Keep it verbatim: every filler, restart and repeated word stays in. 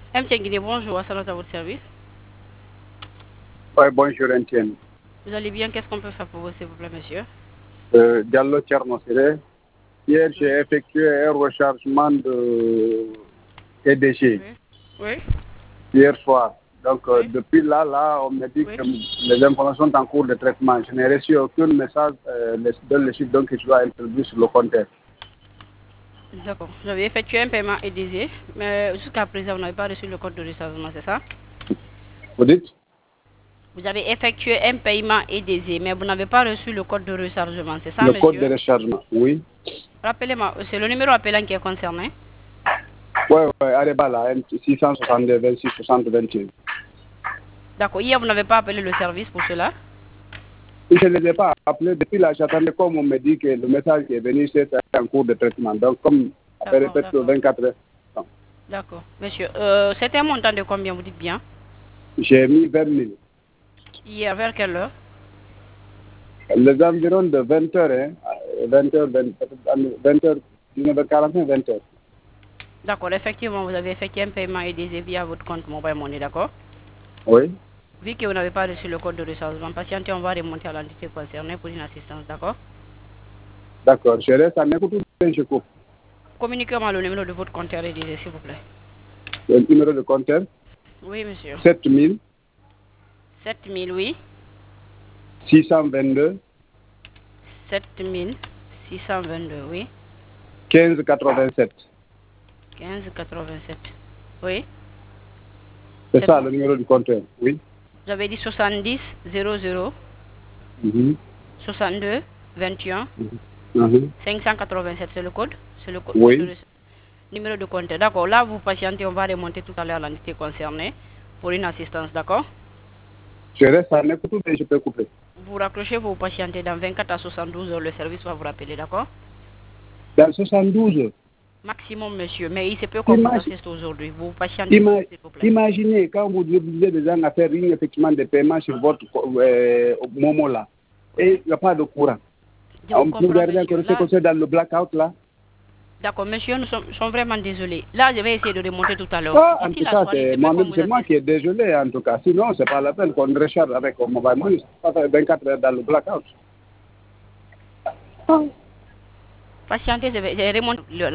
M T Guinée, bonjour, à à votre service. Oui, bonjour, Etienne. Vous allez bien? Qu'est-ce qu'on peut faire pour vous, s'il vous plaît, monsieur? Euh, Diallo Tchernosire. Hier, j'ai effectué un rechargement de E D G. Oui. Oui. Hier soir. Donc, euh, Oui. depuis là, là, on me dit Oui. que les informations sont en cours de traitement. Je n'ai reçu aucun message euh, de le chiffre donc, qui soit introduit sur le compteur. D'accord. J'avais effectué un paiement E D G, mais jusqu'à présent, vous n'avez pas reçu le code de rechargement, c'est ça? Vous dites? Vous avez effectué un paiement E D G, mais vous n'avez pas reçu le code de rechargement, c'est ça, Le monsieur? code de rechargement, oui. Rappelez-moi, c'est le numéro appelant qui est concerné? Oui, oui, Areba là, six cent soixante-deux, vingt-six, soixante, vingt et un. D'accord. Hier, vous n'avez pas appelé le service pour cela? Je ne les ai pas appelés. Depuis là, j'attendais comme on me dit que le message qui est venu, c'est en cours de traitement. Donc, comme après répète le vingt-quatre heures. D'accord. Monsieur, euh, c'était un montant de combien, vous dites bien? J'ai mis vingt mille. Hier, vers quelle heure? Les environs de vingt heures, hein, vingt heures, vingt heures, dix-neuf heures quarante-cinq, vingt heures. D'accord, effectivement, vous avez effectué un paiement E D G via votre compte Mobile Money, d'accord? Oui. Vu que vous n'avez pas reçu le code de rechargement, patientez, on va remonter à l'entité concernée pour une assistance, d'accord? D'accord, je reste en écoute, je coupe. Communiquez-moi le numéro de votre compteur E D G, s'il vous plaît. Le numéro de compteur? Oui, monsieur. sept mille. sept mille, oui. six cent vingt-deux. sept mille six cent vingt-deux, oui. quinze quatre-vingt-sept. quinze quatre-vingt-sept, oui. C'est ça, le numéro du compteur, oui. J'avais dit soixante-dix zéro zéro Mm-hmm. soixante-deux vingt et un Mm-hmm. cinq cent quatre-vingt-sept, c'est le code? C'est le code. Oui. Le numéro de compte. D'accord. Là, vous patientez, on va remonter tout à l'heure à l'entité concernée pour une assistance, d'accord? Je reste en écoute et je peux couper. Vous raccrochez, vous patientez dans vingt-quatre à soixante-douze heures, le service va vous rappeler, d'accord? Dans soixante-douze heures? Maximum, monsieur, mais il se peut qu'on vous assiste aujourd'hui. Vous patientez, Ima s'il vous plaît. Imaginez quand vous obligez des gens à faire une, effectivement des paiements sur votre euh, Momo là, et il n'y a pas de courant. Je vous On peut comprends, regarder monsieur. encore ce qu'on fait dans le blackout là. D'accord, monsieur, nous sommes, sommes vraiment désolés. Là, je vais essayer de remonter tout à l'heure. Ah, en D'ici tout la cas, soirée, c'est c'est moi-même, qu'on vous c'est moi assiste. qui est désolé en tout cas. Sinon, c'est pas la peine qu'on recharge avec un mobile money. Ça fait vingt-quatre heures dans le blackout. Patientez, je vais, je vais remonter le-